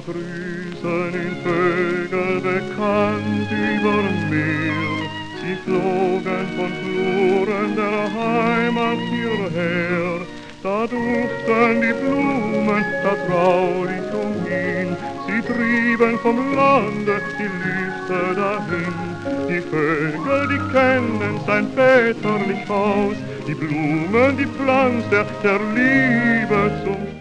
grüßen in Vögel bekannt überm Meer. Sie flogen von Fluren der Heimat hierher. Da duften die Blumen da traulich umhin. Sie trieben vom Lande die Lüfte dahin. Die Vögel, die kennen sein väterlich Haus. Die Blumen, die pflanzt der Liebe zum